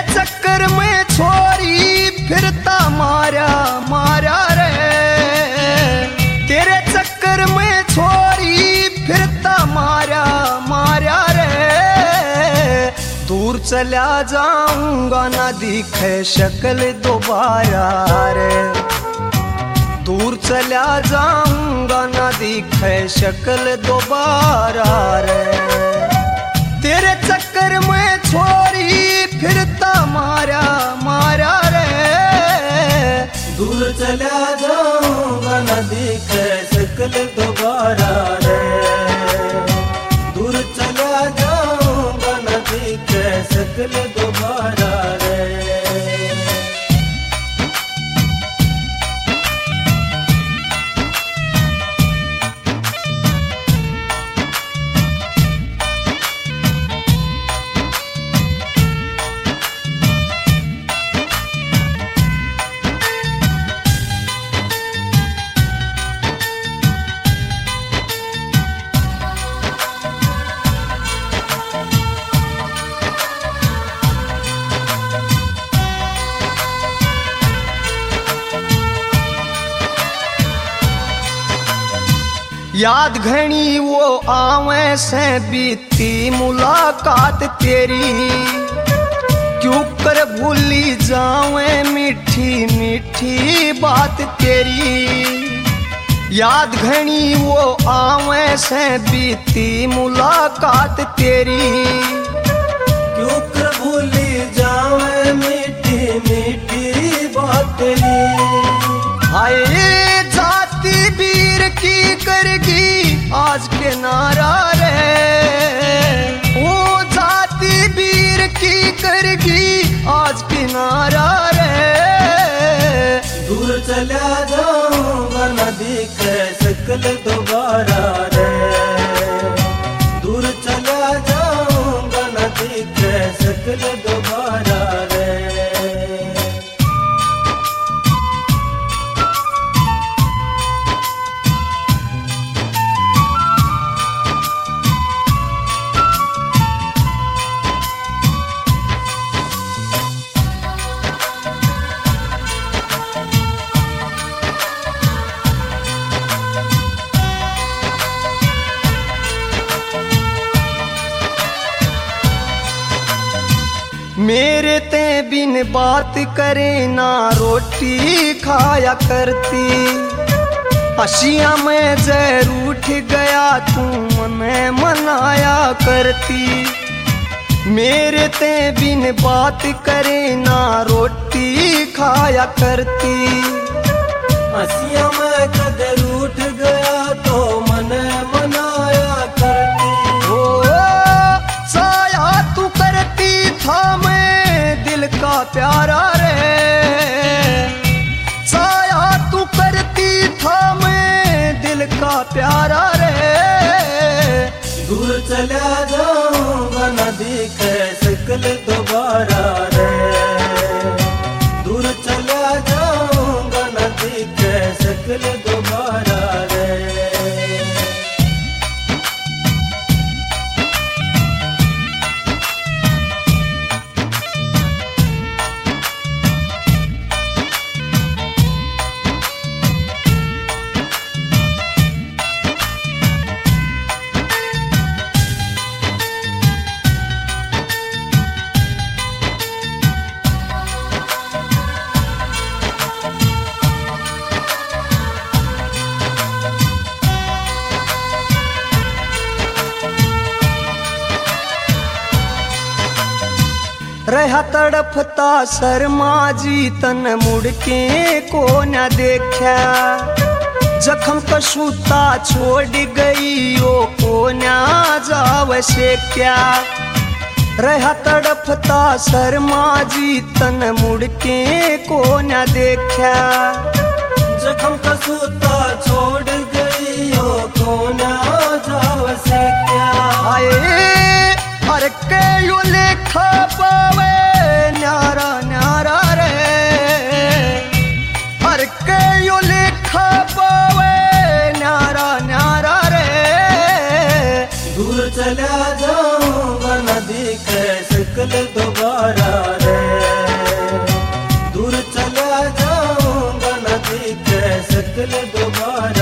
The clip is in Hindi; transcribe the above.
चक्कर में छोरी फिरता मारा मारा रे, तेरे चक्कर में छोरी फिरता मारा मारा रे। दूर चला जाऊंगा ना दिखे शक्ल दोबारा रे, दूर चला जाऊंगा ना दिखे शक्ल दोबारा रे। तेरे चक्कर में छोरी फिरता मारा मारा रे, दूर चला जाऊंगा न दिखे शक्ल दोबारा रे, दूर चला जाऊंगा न दिखे शक्ल दोबारा रे। याद घनी वो आवे से बीती मुलाकात तेरी, क्यों कर भूली जावे मीठी मीठी बात तेरी। याद घनी वो आवे से बीती मुलाकात तेरी, क्यों कर भूली जावे मीठी मीठी बात तेरी। हाय जाती वीर की करगी आज के नारा रे, वो जाती वीर की करगी आज के नारा रे। दूर चला जाऊंगा न दिखे शक्ल दोबारा रे, दूर चला जाऊंगा न दिखे शक्ल दोबारा रे। मेरे ते बिन बात करे ना रोटी खाया करती, हसिया में जर उठ गया तू मने मनाया करती। मेरे ते बिन बात करे ना रोटी खाया करती, हसिया में कदर उठ गया तो मने मनाया करती। ओ साया तू करती था मैं दिल का प्यारा रे, साया तू करती था मैं दिल का प्यारा रे। दूर चला जाऊंगा न दिखे शक्ल दोबारा रे, दूर चला जाऊंगा न दिखे शक्ल दोबारा रे। रहा तड़फता शर्मा जी तन मुड़ के को न देखा, जख्म कसूता छोड़ गई ओ को न जाव से क्या। रहा तड़फता शर्मा जी तन मुड़ के को न देखा, जख्म कसूता छोड़ गई ओ को न जाव से क्या। आए हर के यो लेखा पावे न्यारा न्यारा रे, हर के यो लेखा पावे न्यारा न्यारा रे। दूर चला जाऊंगा न दिखे सकल दोबारा रे। दूर चला जाऊंगा, न देख सकल दोबारा।